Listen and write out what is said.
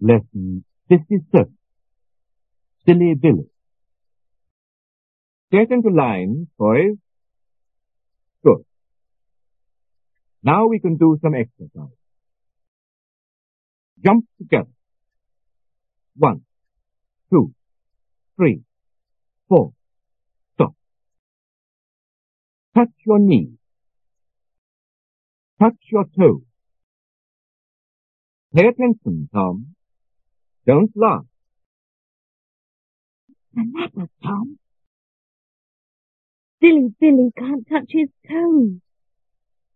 Lesson 57. Silly Billy. Get into line, boys. Good. Now we can do some exercise. Jump together. 1, 2, 3, 4. Stop. Touch your knees. Touch your toes. Pay attention, Tom. Don't laugh. The matter, Tom? Silly Billy can't touch his toes.